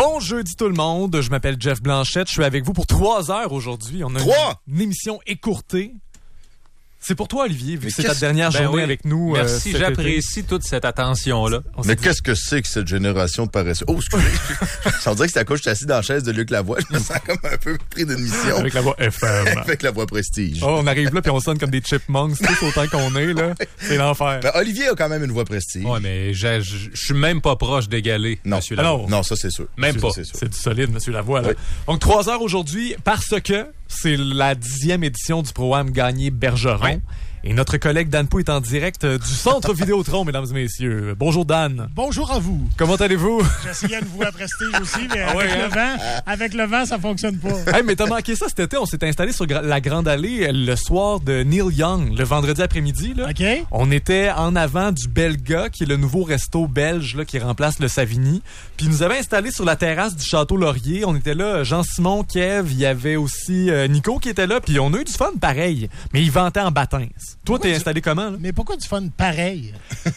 Bon jeudi tout le monde, je m'appelle Jeff Blanchette, je suis avec vous pour 3 heures aujourd'hui. On a une émission écourtée. C'est pour toi, Olivier, vu que c'est ta dernière journée avec nous. Merci, j'apprécie toute cette attention-là. Mais qu'est-ce que c'est que cette génération de paresseux? Oh, excusez. Ça dirait que c'est à cause que je suis assis dans la chaise de Luc Lavoie. Je me sens comme un peu pris d'une mission. Avec la voix FM. Avec la voix prestige. Oh, on arrive là puis on sonne comme des chipmunks, tous autant qu'on est, là. C'est l'enfer. Ben, Olivier a quand même une voix prestige. Ouais, mais je suis même pas proche d'égaler, monsieur Lavoie. Non, ça c'est sûr. Même pas. C'est du solide, monsieur Lavoie, là. Oui. Donc, 3 heures aujourd'hui, parce que c'est la 10e édition du programme Gagné Bergeron. Oui. Et notre collègue Dan Pou est en direct du Centre Vidéotron, mesdames et messieurs. Bonjour Dan. Bonjour à vous. Comment allez-vous? J'essayais une voix prestige aussi, mais avec le vent, ça fonctionne pas. Hey, mais t'as manqué ça cet été. On s'est installé sur la Grande Allée le soir de Neil Young, le vendredi après-midi. Là. OK. On était en avant du Belga, qui est le nouveau resto belge là, qui remplace le Savigny. Puis ils nous avaient installé sur la terrasse du Château Laurier. On était là, Jean-Simon, Kev, il y avait aussi Nico qui était là. Puis on a eu du fun pareil, mais ils vantaient en bâtins. Toi, t'es installé comment? Là? Mais pourquoi du fun pareil?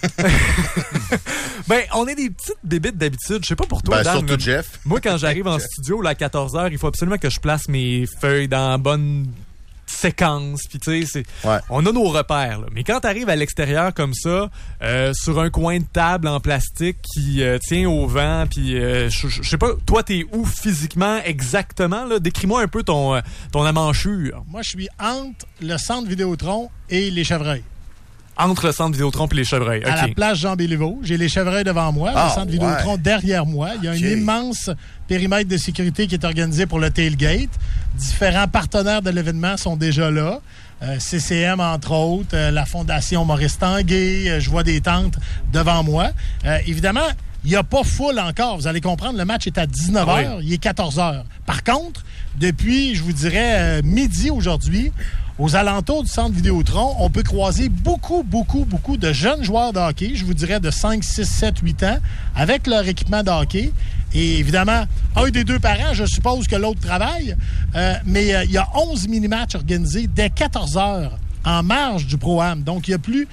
Ben, on est des petites bébites d'habitude. Je sais pas pour toi, Ben, Dan. surtout Jeff. Moi, quand j'arrive en studio là, à 14h, il faut absolument que je place mes feuilles dans la bonne séquence. Puis, tu sais, on a nos repères. Là. Mais quand t'arrives à l'extérieur comme ça, sur un coin de table en plastique qui tient au vent, puis je sais pas, toi, t'es où physiquement exactement? Là? Décris-moi un peu ton amanchure. Moi, je suis entre le Centre Vidéotron et les Chevreuils. Entre le Centre Vidéotron et les Chevreuils. À la place Jean-Béliveau. J'ai les Chevreuils devant moi, le Centre Vidéotron derrière moi. Il y a un immense périmètre de sécurité qui est organisé pour le tailgate. Différents partenaires de l'événement sont déjà là. CCM, entre autres, la Fondation Maurice Tanguay. Je vois des tentes devant moi. Évidemment, il n'y a pas foule encore. Vous allez comprendre, le match est à 19h. Il est 14h. Par contre, depuis, je vous dirais, midi aujourd'hui, aux alentours du Centre Vidéotron, on peut croiser beaucoup de jeunes joueurs de hockey, je vous dirais de 5, 6, 7, 8 ans, avec leur équipement de hockey. Et évidemment, un des deux parents, je suppose que l'autre travaille, mais il y a 11 mini-matchs organisés dès 14 heures en marge du Pro-Am. Donc, il y a plus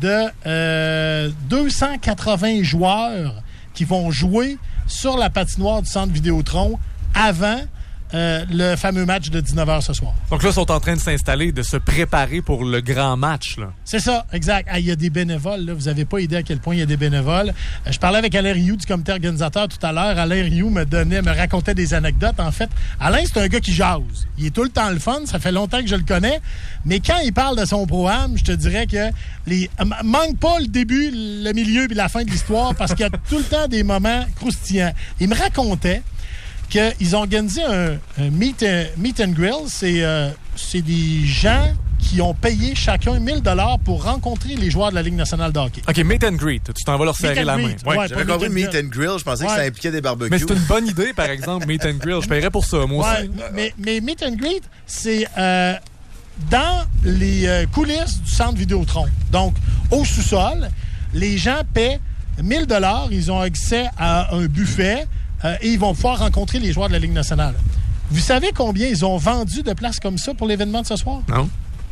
de 280 joueurs qui vont jouer sur la patinoire du Centre Vidéotron avant le fameux match de 19h ce soir. Donc là, ils sont en train de s'installer, de se préparer pour le grand match. Là. C'est ça, exact. Il y a des bénévoles. Là. Vous n'avez pas idée à quel point il y a des bénévoles. Je parlais avec Alain Rioux du comité organisateur tout à l'heure. Alain Rioux me racontait des anecdotes. En fait, Alain, c'est un gars qui jase. Il est tout le temps le fun. Ça fait longtemps que je le connais. Mais quand il parle de son programme, je te dirais que manque pas le début, le milieu et la fin de l'histoire parce qu'il y a tout le temps des moments croustillants. Il me racontait qu'ils ont organisé un meet and grill. C'est des gens qui ont payé chacun 1 000 $ pour rencontrer les joueurs de la Ligue nationale de hockey. OK, meet and greet. Tu t'en vas leur serrer la main. Ouais, j'avais compris meet and grill. Je pensais que ça impliquait des barbecues. Mais c'est une bonne idée, par exemple, meet and grill. Je paierais pour ça, moi aussi. Mais meet and greet, c'est dans les coulisses du Centre Vidéotron. Donc, au sous-sol, les gens paient 1 000 $. Ils ont accès à un buffet. Et ils vont pouvoir rencontrer les joueurs de la Ligue nationale. Vous savez combien ils ont vendu de places comme ça pour l'événement de ce soir? Non.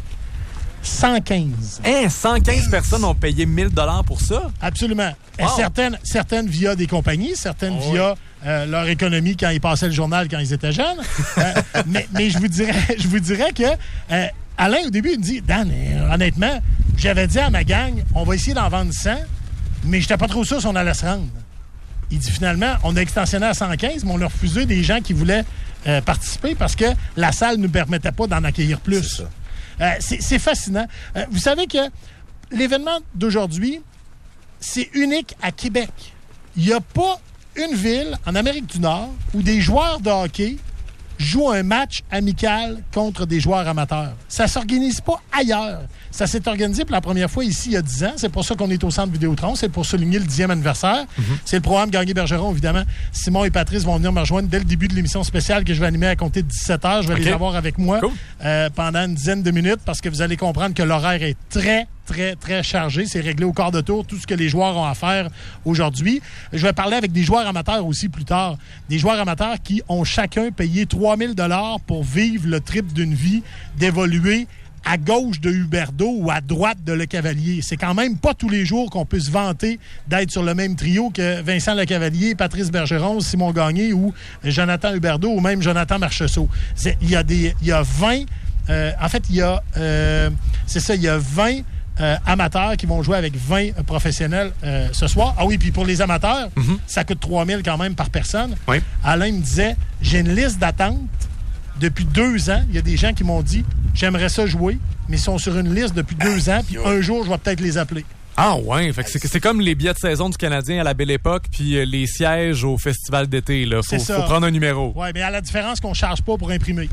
115. 115 personnes ont payé 1 000 $ pour ça? Absolument. Wow. Certaines via des compagnies, certaines via leur économie quand ils passaient le journal quand ils étaient jeunes. Mais je vous dirais que Alain, au début, il me dit, Dan, honnêtement, j'avais dit à ma gang, on va essayer d'en vendre 100, mais j'étais pas trop sûr si on allait se rendre. Il dit finalement, on a extensionné à 115, mais on a refusé des gens qui voulaient participer parce que la salle ne nous permettait pas d'en accueillir plus. C'est fascinant. Vous savez que l'événement d'aujourd'hui, c'est unique à Québec. Il n'y a pas une ville en Amérique du Nord où des joueurs de hockey jouent un match amical contre des joueurs amateurs. Ça ne s'organise pas ailleurs. Ça s'est organisé pour la première fois ici il y a 10 ans. C'est pour ça qu'on est au Centre Vidéotron. C'est pour souligner le 10e anniversaire. C'est le programme Gagné Bergeron, évidemment. Simon et Patrice vont venir me rejoindre dès le début de l'émission spéciale que je vais animer à compter de 17h. Je vais les avoir avec moi pendant une dizaine de minutes parce que vous allez comprendre que l'horaire est très chargé. C'est réglé au quart de tour, tout ce que les joueurs ont à faire aujourd'hui. Je vais parler avec des joueurs amateurs aussi plus tard. Des joueurs amateurs qui ont chacun payé 3 000 $ pour vivre le trip d'une vie, d'évoluer à gauche de Huberdeau ou à droite de Lecavalier. C'est quand même pas tous les jours qu'on peut se vanter d'être sur le même trio que Vincent Lecavalier, Patrice Bergeron, Simon Gagné ou Jonathan Huberdeau ou même Jonathan Marchessault. Il y a 20... en fait, il y a 20 amateurs qui vont jouer avec 20 professionnels ce soir. Ah oui, puis pour les amateurs, ça coûte 3 000 quand même par personne. Oui. Alain me disait, j'ai une liste d'attente depuis 2 ans. Il y a des gens qui m'ont dit, j'aimerais ça jouer, mais ils sont sur une liste depuis 2 ans, puis un jour, je vais peut-être les appeler. Ah ouais, fait que c'est comme les billets de saison du Canadien à la Belle Époque puis les sièges au festival d'été. Là. Faut prendre un numéro. Oui, mais à la différence qu'on ne charge pas pour imprimer.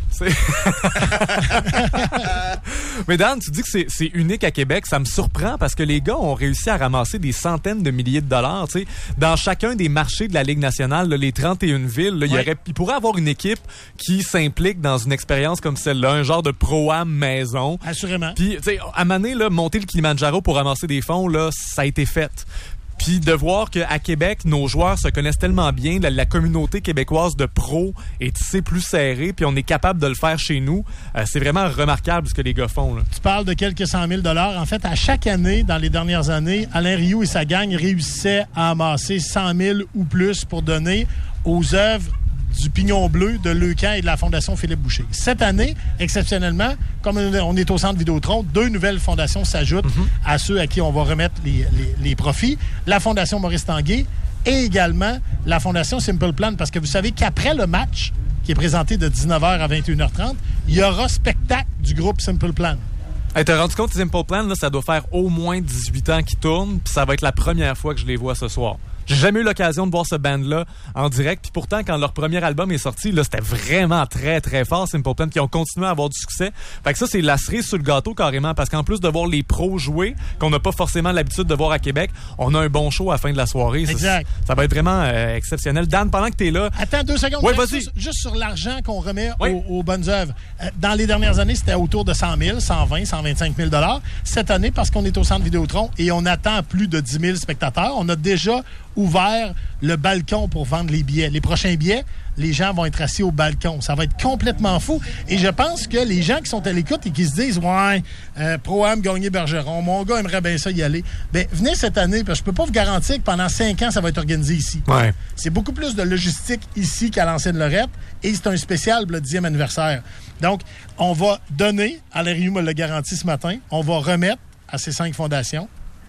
Mais Dan, tu dis que c'est unique à Québec. Ça me surprend parce que les gars ont réussi à ramasser des centaines de milliers de dollars. T'sais. Dans chacun des marchés de la Ligue nationale, là, les 31 villes, là, il pourrait avoir une équipe qui s'implique dans une expérience comme celle-là, un genre de pro-am maison. Assurément. Puis, à Mané, là, monter le Kilimanjaro pour ramasser des fonds, là, ça a été fait. Puis de voir qu'à Québec, nos joueurs se connaissent tellement bien, la communauté québécoise de pros est tissée plus serrée, puis on est capable de le faire chez nous. C'est vraiment remarquable ce que les gars font. Là. Tu parles de quelques 100 000 $. En fait, à chaque année, dans les dernières années, Alain Rioux et sa gang réussissaient à amasser 100 000 ou plus pour donner aux œuvres du Pignon Bleu, de Leucan et de la Fondation Philippe Boucher. Cette année, exceptionnellement, comme on est au Centre Vidéotron, 2 nouvelles fondations s'ajoutent à ceux à qui on va remettre les profits. La Fondation Maurice Tanguay et également la Fondation Simple Plan, parce que vous savez qu'après le match, qui est présenté de 19h à 21h30, il y aura spectacle du groupe Simple Plan. Hey, t'as rendu compte que Simple Plan, là, ça doit faire au moins 18 ans qu'ils tournent, puis ça va être la première fois que je les vois ce soir. J'ai jamais eu l'occasion de voir ce band-là en direct. Puis pourtant, quand leur premier album est sorti, là, c'était vraiment très, très fort, Simple Plan, qui ont continué à avoir du succès. Fait que ça, c'est la cerise sur le gâteau, carrément, parce qu'en plus de voir les pros jouer, qu'on n'a pas forcément l'habitude de voir à Québec, on a un bon show à la fin de la soirée. Exact. Ça va être vraiment exceptionnel. Dan, pendant que t'es là... Attends 2 secondes. Ouais, vas-y. Juste sur l'argent qu'on remet aux bonnes œuvres. Dans les dernières années, c'était autour de 100 000, 120, 125 000 $. Cette année, parce qu'on est au Centre Vidéotron et on attend plus de 10 000 spectateurs, on a déjà ouvert le balcon pour vendre les billets. Les prochains billets, les gens vont être assis au balcon. Ça va être complètement fou. Et je pense que les gens qui sont à l'écoute et qui se disent « Ouais, Pro-Am, Gagné, Bergeron, mon gars aimerait bien ça y aller. » Bien, venez cette année, parce que je peux pas vous garantir que pendant 5 ans, ça va être organisé ici. Ouais. C'est beaucoup plus de logistique ici qu'à l'ancienne Lorette et c'est un spécial pour le 10e anniversaire. Donc, on va donner, Alain Rioux me l'a garanti ce matin, on va remettre à ces 5 fondations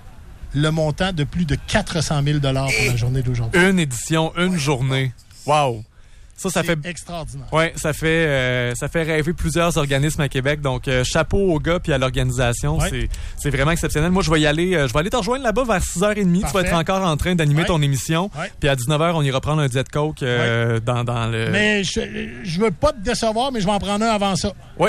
le montant de plus de 400 000 $ pour la journée d'aujourd'hui. Une édition, une journée. Wow! Ça fait extraordinaire. Ouais, ça fait rêver plusieurs organismes à Québec. Donc chapeau aux gars puis à l'organisation, c'est vraiment exceptionnel. Moi je vais y aller, je vais aller te rejoindre là-bas vers 6h30. Parfait. Tu vas être encore en train d'animer ton émission. Ouais. Puis à 19h, on ira prendre un Diet Coke dans le. Mais je veux pas te décevoir, mais je vais en prendre un avant ça. Ouais.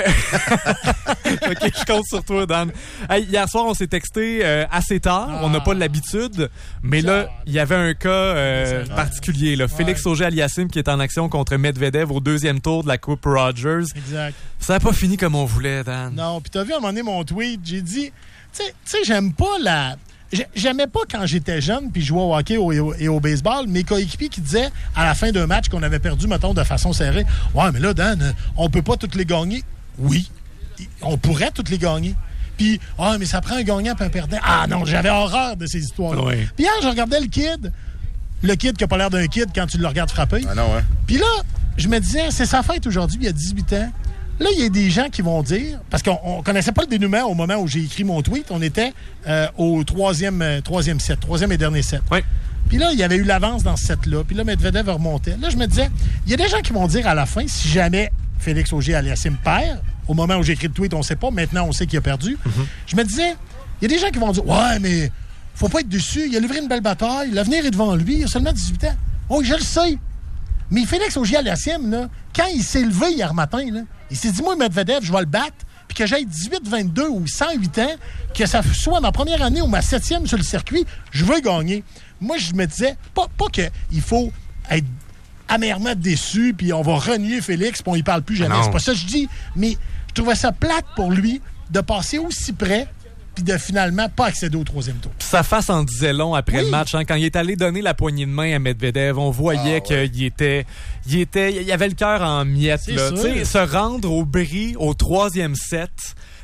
OK, je compte sur toi, Dan. Hey, hier soir, on s'est texté assez tard. On n'a pas l'habitude, mais là, il y avait un cas particulier. Là. Félix Auger-Aliassime qui est en action contre Medvedev au 2e tour de la Coupe Rogers. Exact. Ça n'a pas fini comme on voulait, Dan. Non, puis t'as vu à un moment donné mon tweet, j'ai dit, tu sais, j'aime pas la... J'aimais pas quand j'étais jeune puis je jouais au hockey et au baseball, mes coéquipiers qui disaient à la fin d'un match qu'on avait perdu, mettons, de façon serrée, « Ouais, mais là, Dan, on peut pas toutes les gagner. » Oui, on pourrait toutes les gagner. Puis, « Ah, mais ça prend un gagnant puis un perdant. » Ah non, j'avais horreur de ces histoires-là. Oui. Puis hier, je regardais le kid qui a pas l'air d'un kid quand tu le regardes frapper. Ah non, hein? Puis là, je me disais, c'est sa fête aujourd'hui, il y a 18 ans. Là, il y a des gens qui vont dire, parce qu'on connaissait pas le dénouement au moment où j'ai écrit mon tweet, on était au troisième set, troisième et dernier set. Oui. Puis là, il y avait eu l'avance dans ce set-là. Puis là, Medvedev remontait. Là, je me disais, il y a des gens qui vont dire à la fin, si jamais Félix Auger-Aliassime perd, au moment où j'ai écrit le tweet, on sait pas, maintenant on sait qu'il a perdu. Je me disais, il y a des gens qui vont dire, ouais, mais faut pas être déçu, il a livré une belle bataille, l'avenir est devant lui, il a seulement 18 ans. Oh, je le sais. Mais Félix Auger-Aliassime, là, quand il s'est levé hier matin, là, il s'est dit, moi, Medvedev, je vais le battre, puis que j'aille 18-22 ou 108 ans, que ça soit ma première année ou ma 7e sur le circuit, je veux gagner. Moi, je me disais, pas qu'il faut être amèrement déçu, puis on va renier Félix, puis on y parle plus jamais. C'est pas ça que je dis, mais je trouvais ça plate pour lui de passer aussi près puis de finalement pas accéder au 3e tour. Sa face en disait long après le match. Hein, quand il est allé donner la poignée de main à Medvedev, on voyait qu'il il avait le cœur en miettes. Là. Se rendre au bris au 3e set,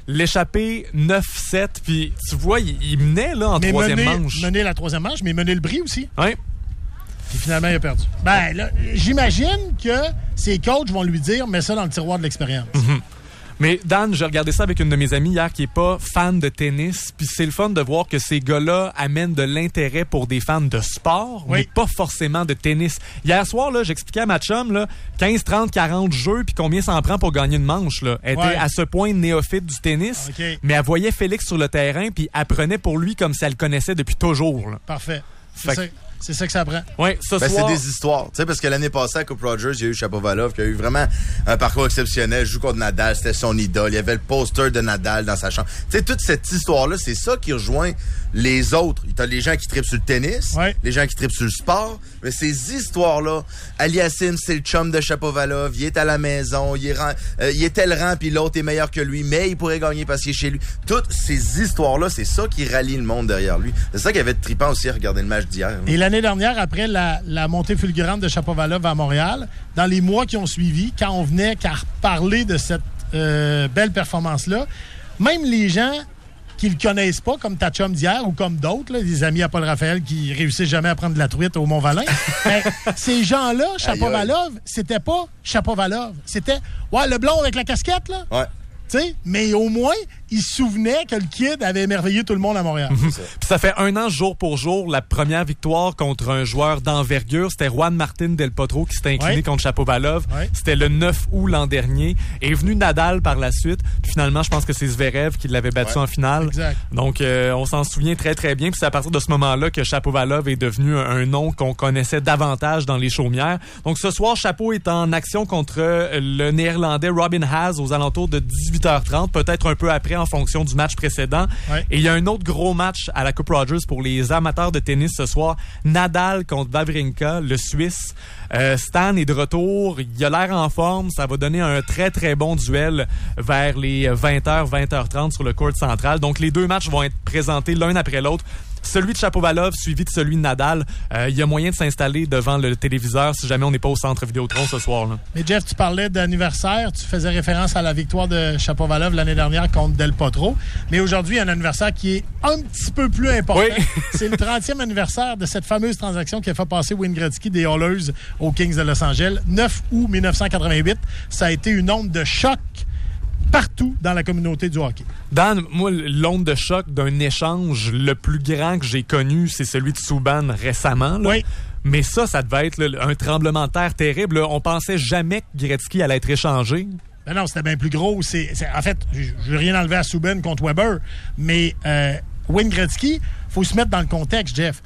l'échappée 9-7, puis tu vois, il menait là en troisième manche. Menait la troisième manche, mais menait le bris aussi. Oui. Puis finalement, il a perdu. Ben là, j'imagine que ses coachs vont lui dire « mets ça dans le tiroir de l'expérience ». Mais Dan, j'ai regardé ça avec une de mes amies hier qui est pas fan de tennis, puis c'est le fun de voir que ces gars-là amènent de l'intérêt pour des fans de sport, mais pas forcément de tennis. Hier soir, là, j'expliquais à ma chum, là, 15, 30, 40 jeux, puis combien ça en prend pour gagner une manche. Là. Elle était à ce point néophyte du tennis, mais elle voyait Félix sur le terrain, puis elle prenait pour lui comme si elle le connaissait depuis toujours. Là. Parfait. C'est ça que ça prend. Oui, ce soir... c'est des histoires. Tu sais, parce que l'année passée, à Coupe Rogers, il y a eu Shapovalov qui a eu vraiment un parcours exceptionnel. Joue contre Nadal, c'était son idole. Il y avait le poster de Nadal dans sa chambre. Tu sais, toute cette histoire-là, c'est ça qui rejoint les autres. T'as les gens qui trippent sur le tennis, les gens qui trippent sur le sport. Mais ces histoires-là, Aliassime, c'est le chum de Shapovalov. Il est à la maison, il est tel rang, puis l'autre est meilleur que lui, mais il pourrait gagner parce qu'il est chez lui. Toutes ces histoires-là, c'est ça qui rallie le monde derrière lui. C'est ça qui avait de trippant aussi à regarder le match d'hier. Et l'année dernière, après la montée fulgurante de Shapovalov à Montréal, dans les mois qui ont suivi, quand on venait qu'à reparler de cette belle performance-là, même les gens qui le connaissent pas, comme ta chum d'hier ou comme d'autres, là, des amis à Paul Raphaël qui réussissent jamais à prendre de la truite au Mont-Valin, ben, ces gens-là, Shapovalov, c'était pas Shapovalov. C'était, le blond avec la casquette, là. Ouais. T'sais, mais au moins, il se souvenait que le kid avait émerveillé tout le monde à Montréal. Puis ça fait 1 an, jour pour jour, la première victoire contre un joueur d'envergure. C'était Juan Martín del Potro qui s'était incliné contre Shapovalov. C'était le 9 août l'an dernier. Est venu Nadal par la suite. Puis finalement, je pense que c'est Zverev qui l'avait battu en finale. Exact. Donc, on s'en souvient très, très bien. Puis c'est à partir de ce moment-là que Shapovalov est devenu un nom qu'on connaissait davantage dans les chaumières. Donc ce soir, Chapo est en action contre le Néerlandais Robin Haas aux alentours de 18h30, peut-être un peu après en fonction du match précédent. Et il y a un autre gros match à la Coupe Rogers pour les amateurs de tennis ce soir. Nadal contre Wawrinka, le Suisse. Stan est de retour. Il a l'air en forme. Ça va donner un très, très bon duel vers les 20h, 20h30 sur le court central. Donc, les deux matchs vont être présentés l'un après l'autre. Celui de Shapovalov suivi de celui de Nadal. Il y a moyen de s'installer devant le téléviseur si jamais on n'est pas au centre Vidéotron ce soir. Là. Mais Jeff, tu parlais d'anniversaire. Tu faisais référence à la victoire de Shapovalov l'année dernière contre Del Potro. Mais aujourd'hui, il y a un anniversaire qui est un petit peu plus important. C'est le 30e anniversaire de cette fameuse transaction qui a fait passer Wayne Gretzky des Oilers aux Kings de Los Angeles. 9 août 1988. Ça a été une onde de choc partout dans la communauté du hockey. Dan, moi, l'onde de choc d'un échange le plus grand que j'ai connu, c'est celui de Subban récemment. Là. Oui. Mais ça devait être là, un tremblement de terre terrible. Là. On pensait jamais que Gretzky allait être échangé. Ben non, c'était bien plus gros. En fait, je veux rien enlever à Subban contre Weber, mais Wayne Gretzky, faut se mettre dans le contexte, Jeff.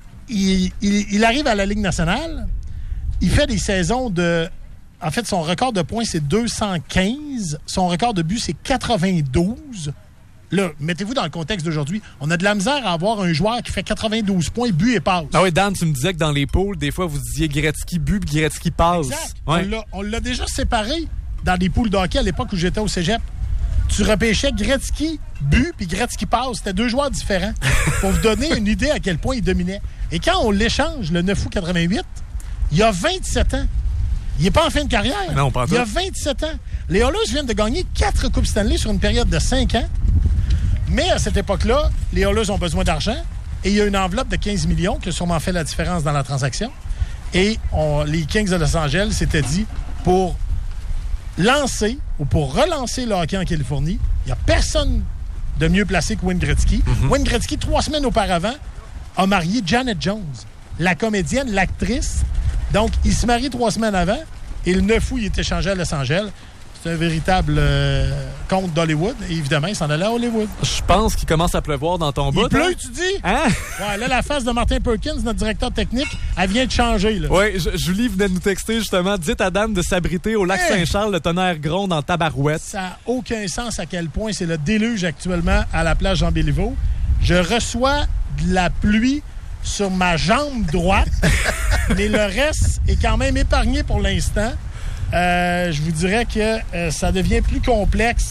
Il arrive à la Ligue nationale, il fait des saisons de... En fait, son record de points, c'est 215. Son record de buts, c'est 92. Là, mettez-vous dans le contexte d'aujourd'hui. On a de la misère à avoir un joueur qui fait 92 points, but et passe. Ah oui, Dan, tu me disais que dans les poules, des fois, vous disiez Gretzky but puis Gretzky passe. Exact. Ouais. On l'a déjà séparé dans des poules de hockey à l'époque où j'étais au cégep. Tu repêchais Gretzky but puis Gretzky passe. C'était deux joueurs différents. Pour vous donner une idée à quel point il dominait. Et quand on l'échange le 9 août 88, il a 27 ans. Il n'est pas en fin de carrière. Non, pas il a 27 ans. Les Oilers viennent de gagner 4 Coupes Stanley sur une période de 5 ans. Mais à cette époque-là, les Oilers ont besoin d'argent et il y a une enveloppe de 15 millions qui a sûrement fait la différence dans la transaction. Et les Kings de Los Angeles s'étaient dit, pour lancer ou pour relancer le hockey en Californie, il n'y a personne de mieux placé que Wayne Gretzky. Wayne Gretzky, 3 semaines auparavant, a marié Janet Jones, la comédienne, l'actrice. Donc, il se marie 3 semaines avant et le 9 août, il est échangé à Los Angeles. C'est un véritable conte d'Hollywood. Et évidemment, il s'en allait à Hollywood. Je pense qu'il commence à pleuvoir dans ton bout. Il pleut, tu dis? Hein? Ouais, là, la face de Martin Perkins, notre directeur technique, elle vient de changer. Oui, Julie venait de nous texter, justement. Dites à Dan de s'abriter au lac Saint-Charles, le tonnerre gronde en tabarouette. Ça n'a aucun sens à quel point c'est le déluge actuellement à la plage Jean-Béliveau. Je reçois de la pluie sur ma jambe droite, mais le reste est quand même épargné pour l'instant. Je vous dirais que ça devient plus complexe